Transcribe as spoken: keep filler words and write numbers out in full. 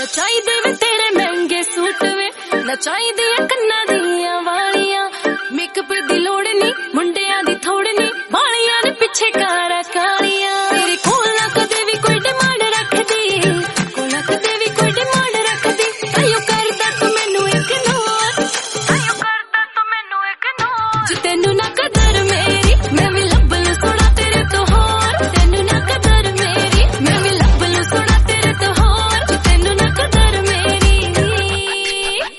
ਨਚਾਈ ਦੇ ਵੇ ਤੇਰੇ ਮਹਿੰਗੇ ਸੂਟ ਵੇ, ਨਚਾਈ ਦੀਆਂ ਕੰਨਾਂ ਦੀਆਂ ਵਾਲੀਆਂ।